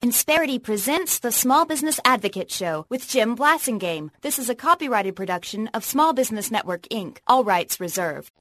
Insperity presents the Small Business Advocate Show with Jim Blasingame. This is a copyrighted production of Small Business Network, Inc. All rights reserved.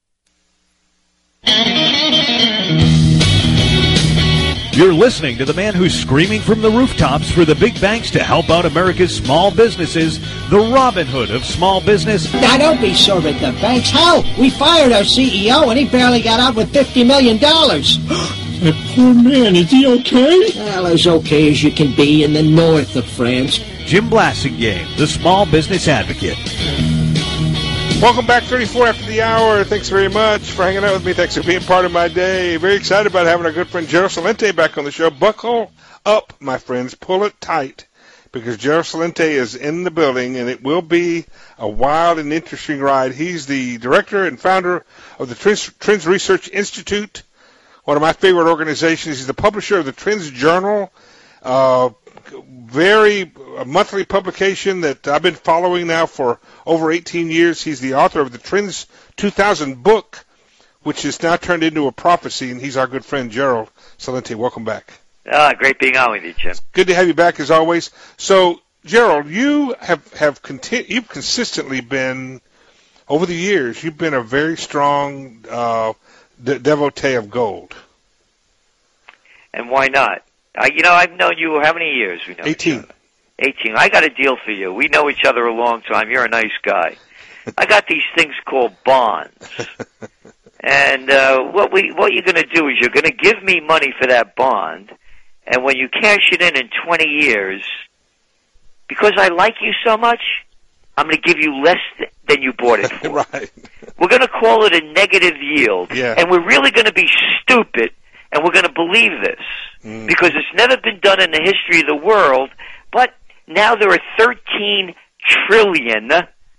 You're listening to the man who's screaming from the rooftops for the big banks to help out America's small businesses, the Robin Hood of small business. Now, don't be sore at the banks. Hell, we fired our CEO and he barely got out with $50 million. That poor man, is he okay? Well, as okay as you can be in the north of France. Jim Blasingame, the Small Business Advocate. Welcome back, 34 after the hour. Thanks very much for hanging out with me. Thanks for being part of my day. Very excited about having our good friend Gerald Celente back on the show. Buckle up, my friends. Pull it tight, because Gerald Celente is in the building, and it will be a wild and interesting ride. He's the director and founder of the Trends Research Institute, one of my favorite organizations. He's the publisher of the Trends Journal, a monthly publication that I've been following now for over 18 years. He's the author of the Trends 2000 book, which is now turned into a prophecy, and he's our good friend Gerald Celente. Welcome back. Great being on with you, Jim. Good to have you back as always. So, Gerald, you you've consistently been, over the years, you've been a very strong devotee of gold. And why not? I've known you how many years? We know 18. 18. I got a deal for you. We know each other a long time. You're a nice guy. I got these things called bonds. And what you're going to do is you're going to give me money for that bond, and when you cash it in 20 years, because I like you so much, I'm going to give you less than you bought it for. Right. We're going to call it a negative yield, and we're really going to be stupid, and we're going to believe this, because it's never been done in the history of the world, but now there are $13 trillion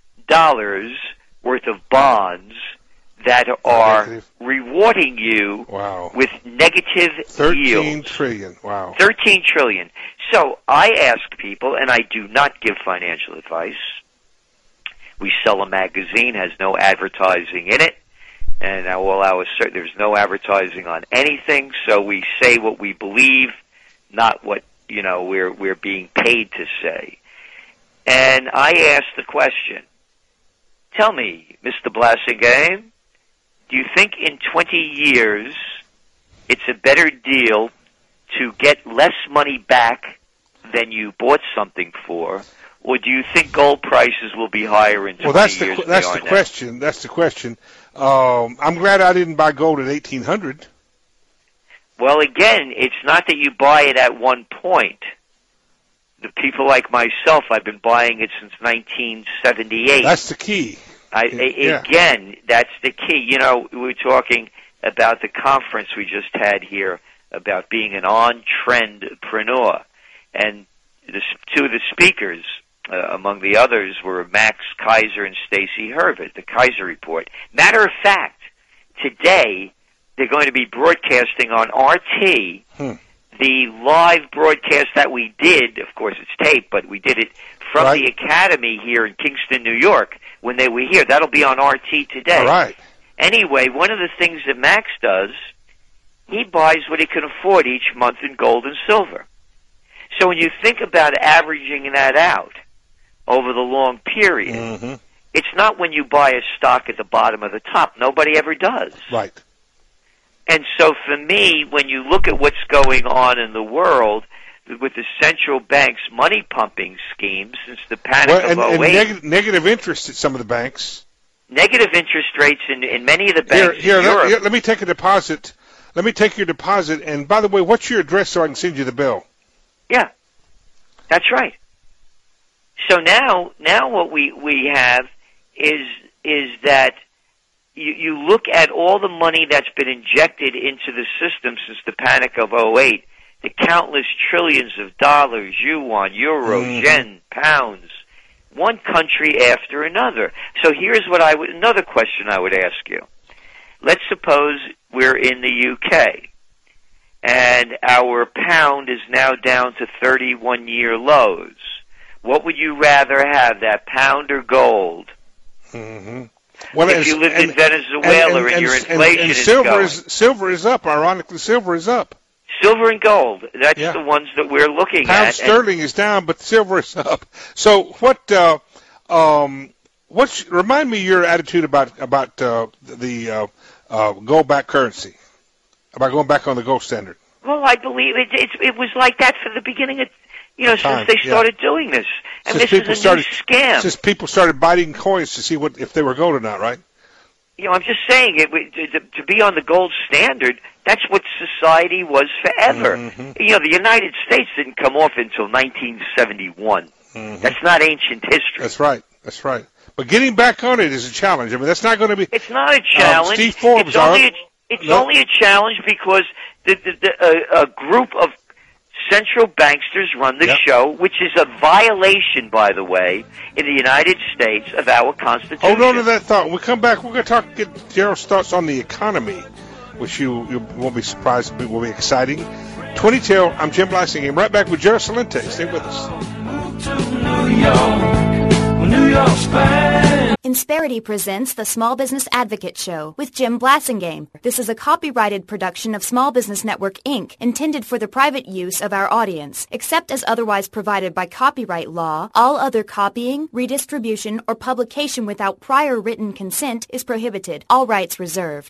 worth of bonds that are rewarding you with negative yields. 13 trillion. Wow. 13 trillion. So I ask people, and I do not give financial advice. We sell a magazine, has no advertising in it, and I will allow there's no advertising on anything, so we say what we believe, not what, we're being paid to say. And I ask the question, tell me, Mr. Blasingame, do you think in 20 years it's a better deal to get less money back than you bought something for, or do you think gold prices will be higher in 20 years than they are now? That's the question. I'm glad I didn't buy gold at 1800. Well, again, it's not that you buy it at one point. The people like myself, I've been buying it since 1978. That's the key. Again, that's the key. We were talking about the conference we just had here about being an on-trendpreneur. And two of the speakers, among the others, were Max Kaiser and Stacy Hurvitz, the Kaiser Report. Matter of fact, today they're going to be broadcasting on RT the live broadcast that we did. Of course, it's taped, but we did it from the Academy here in Kingston, New York, when they were here. That'll be on RT today. All right. Anyway, one of the things that Max does, he buys what he can afford each month in gold and silver. So when you think about averaging that out over the long period, it's not when you buy a stock at the bottom of the top. Nobody ever does. Right. And so for me, when you look at what's going on in the world with the central banks' money pumping schemes since the panic of 08. And negative interest at some of the banks. Negative interest rates in many of the banks in Europe. Let me take a deposit. Let me take your deposit. And by the way, what's your address so I can send you the bill? Yeah, that's right. So now what we have is that you look at all the money that's been injected into the system since the panic of 08, the countless trillions of dollars, yuan, euro, yen, pounds, one country after another. So here's another question I would ask you. Let's suppose we're in the UK, and our pound is now down to 31-year lows. What would you rather have, that pound or gold? Well, if you lived in Venezuela and your inflation is going. Silver is up. Ironically, silver is up. Silver and gold. That's Yeah. the ones that we're looking Pound at. sterling is down, but silver is up. So remind me your attitude about the gold-backed currency, about going back on the gold standard. Well, I believe it was like that for the beginning of, since they started doing this. And Since this is a new scam. Since people started biting coins to see if they were gold or not, right? I'm just saying, to be on the gold standard, that's what society was forever. Mm-hmm. The United States didn't come off until 1971. Mm-hmm. That's not ancient history. That's right. But getting back on it is a challenge. I mean, that's not going to be... It's not a challenge. Steve Forbes... It's only a challenge because a group of central banksters run the show, which is a violation, by the way, in the United States of our Constitution. Hold on to that thought. When we come back, we're going to get Gerald's thoughts on the economy, which you won't be surprised will be exciting. 20 I'm Jim Blasingame. Right back with Gerald Celente. Stay with us. New York's fine. Insperity presents the Small Business Advocate Show with Jim Blasingame. This is a copyrighted production of Small Business Network, Inc., intended for the private use of our audience. Except as otherwise provided by copyright law, all other copying, redistribution, or publication without prior written consent is prohibited. All rights reserved.